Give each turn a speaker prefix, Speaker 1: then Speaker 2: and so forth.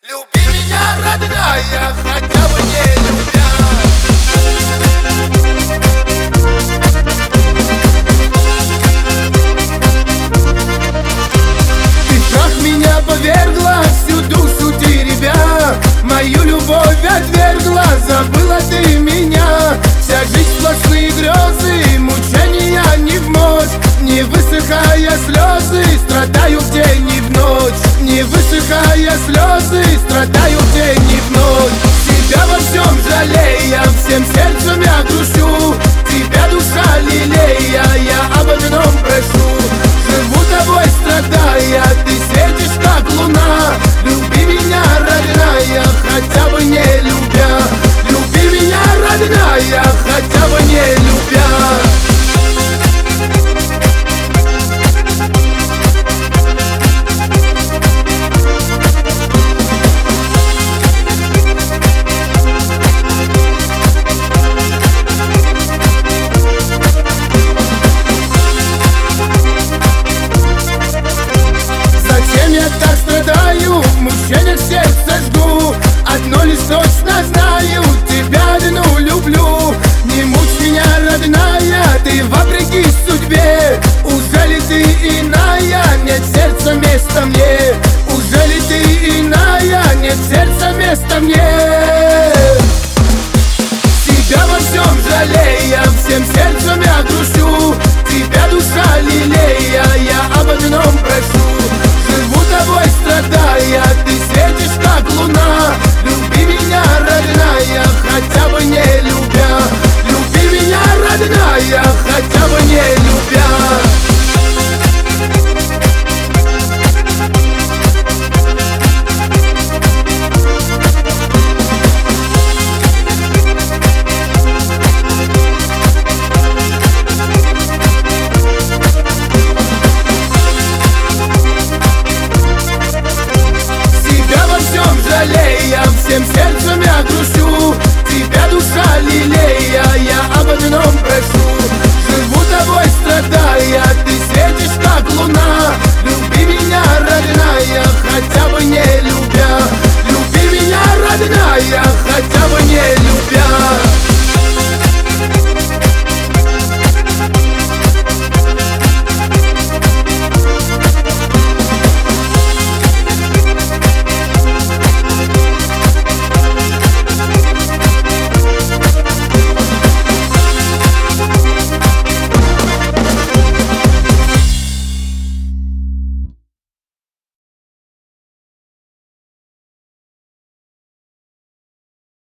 Speaker 1: Люби меня, родная, хотя бы не любя. Ты в страх меня повергла, всю душу теребя. Мою любовь отвергла, забыла ты меня. Вся жизнь сплошные грезы, мучения не вновь. Не высыхая слезы, страдаю в день и в ночь. Не высыхая слезы, страдаю в день и в ночь. Тебя во всем жалея, всем сердцем я грущу. Тебя, душа лелея, я об одном прошу. Живу тобой страдая, ты светишь как луна. Люби меня, родная, хотя бы не любя. Люби меня, родная, хотя бы не любя. В мучениях сердце жгу, одно лишь точно знаю, тебя одну люблю. Не мучь меня, родная, ты вопреки судьбе. Уже ли ты иная, нет сердца места мне? Уже ли ты иная, нет сердца места мне? Тебя во всем жалея, всем сердцем я грущу. Тебя, душа лелея, я об одном прошу. Живу тобой страдая, ты светишь как луна. Люби меня, родная, хотя бы не любя. Люби меня, родная, хотя бы не любя. Всем сердцем я грущу. Тебя, душа лелея, я об одном прошу.